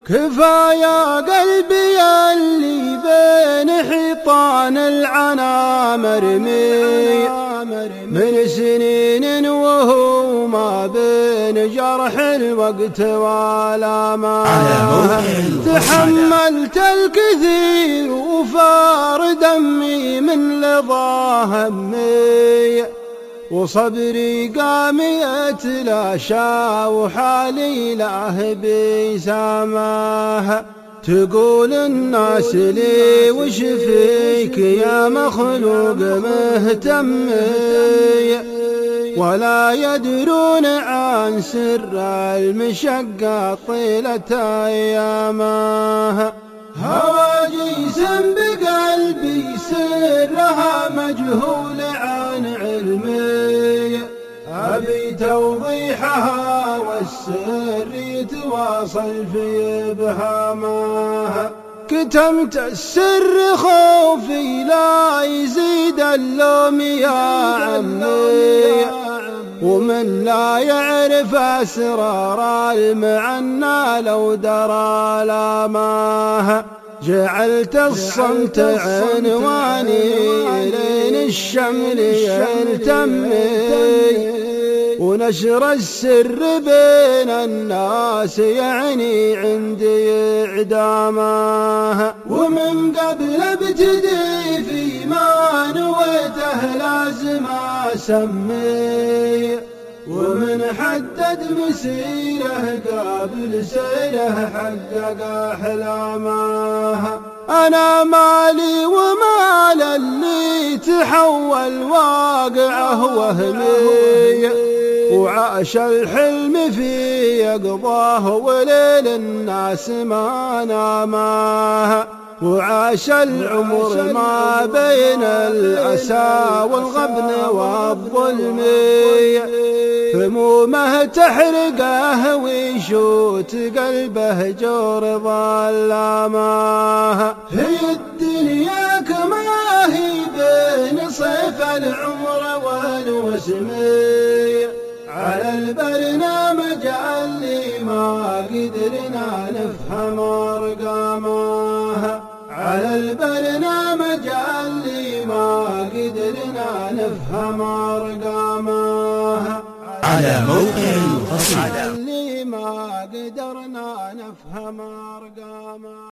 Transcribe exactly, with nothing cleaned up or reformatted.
كفايا قلبي اللي بين حيطان العنا مرمي من سنين وهو ما بين جرح الوقت ولا ما تحملت الكثير وفار دمي من لظى همي وصبري قام يتلاشى وحالي له بسامه تقول الناس لي وش فيك يا مخلوق مهتمي ولا يدرون عن سر المشقة طيلة أيامه هواجيس بقلبي سرها مجهول عن علمي أبي توضيحها والسر يتواصل في إبهامها كتمت السر خوفي لا يزيد اللوم يا عمي ومن لا يعرف أسرار المعنى لو درى لاماها جعلت الصمت عنواني لين الشمل يلتمي ونشر السر بين الناس يعني عندي إعدامها ومن قبل ابتدي في ما نويته لازم أسمي ومن حدد مسيره قابل سيره حقق أحلامها أنا مالي ومال اللي تحول واقعه وهمي وعاش الحلم في يقظاه وليل الناس ما ناماها وعاش العمر ما بين الأسى والغبن والظلم همومه تحرقه ويشوت قلبه جور ظلامها هي الدنيا كما هي بين صيف العمر والوسمي على البرنامج اللي ما قدرنا نفهم أرقامها على البرنامج اللي ما قدرنا نفهم أرقامها على موقع القصيدة اللي ما قدرنا نفهم أرقامها.